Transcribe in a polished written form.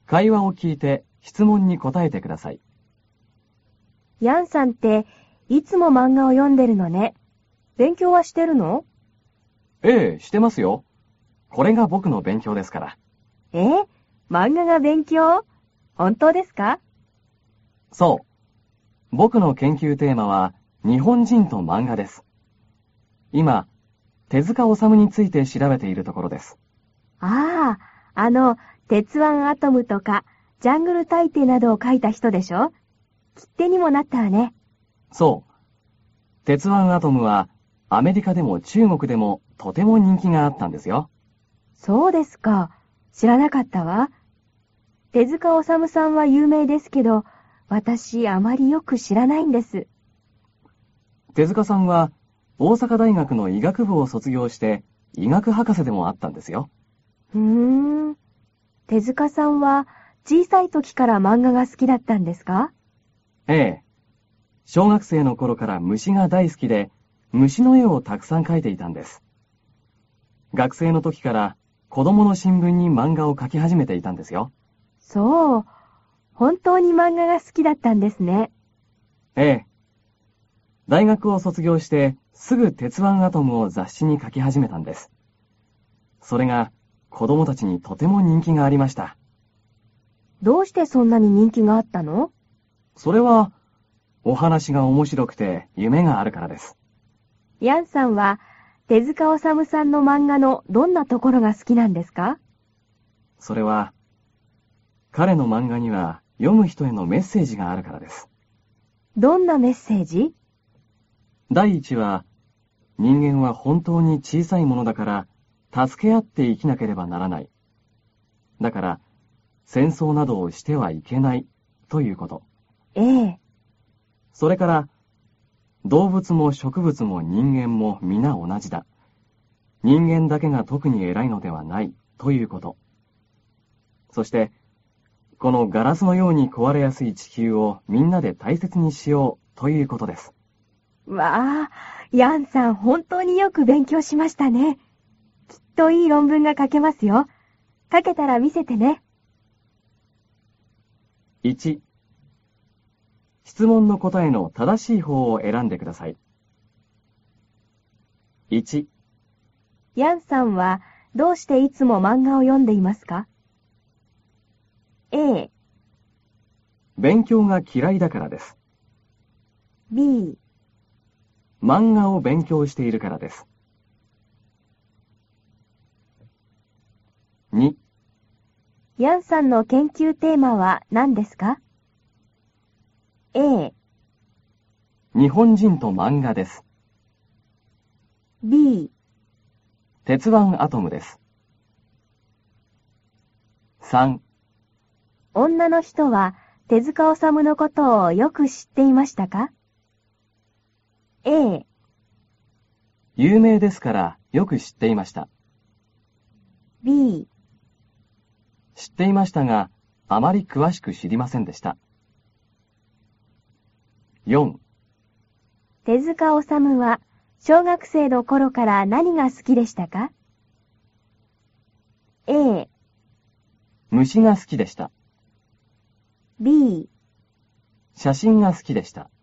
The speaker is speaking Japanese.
会話を聞いて質問に答えてください。 ヤンさんっていつも漫画を読んでるのね。勉強はしてるの？ ええ、してますよ。これが僕の勉強ですから。 漫画が勉強？本当ですか？ そう。僕の研究テーマは日本人と漫画です。今、手塚治虫について調べているところです。 ああ、鉄腕アトムとか、ジャングル大帝などを書いた人でしょ？切手にもなったわね。 そう。鉄腕アトムはアメリカでも中国でもとても人気があったんですよ。 そうですか。知らなかったわ。手塚治虫さんは有名ですけど、私あまりよく知らないんです。 手塚さんは大阪大学の医学部を卒業して医学博士でもあったんですよ。 手塚さんは小さい時から漫画が好きだったんですか？ ええ。小学生の頃から虫が大好きで、虫の絵をたくさん描いていたんです。学生の時から子供の新聞に漫画を描き始めていたんですよ。 そう。本当に漫画が好きだったんですね。 ええ。大学を卒業してすぐ鉄腕アトムを雑誌に書き始めたんです。それが子供たちにとても人気がありました。 どうしてそんなに人気があったの？ それはお話が面白くて夢があるからです。 ヤンさんは手塚治虫さんの漫画のどんなところが好きなんですか？ それは彼の漫画には読む人へのメッセージがあるからです。 どんなメッセージ？ 第一は、人間は本当に小さいものだから助け合って生きなければならない。だから戦争などをしてはいけないということ。 ええ。 それから動物も植物も人間も皆同じだ。人間だけが特に偉いのではないということ。そしてこのガラスのように壊れやすい地球をみんなで大切にしようということです。 わあ、ヤンさん本当によく勉強しましたね。きっといい論文が書けますよ。書けたら見せてね。 1、質問の答えの正しい方を選んでください。1、 ヤンさんはどうしていつも漫画を読んでいますか？ A、 勉強が嫌いだからです。 B、 漫画を勉強しているからです。2、 ヤンさんの研究テーマは何ですか？ A、 日本人と漫画です。 B、 鉄腕アトムです。3、 女の人は手塚治虫のことをよく知っていましたか？ A、 有名ですからよく知っていました。 B、 知っていましたが、あまり詳しく知りませんでした。4、 手塚治虫は小学生の頃から何が好きでしたか？ A、 虫が好きでした。 B、 写真が好きでした。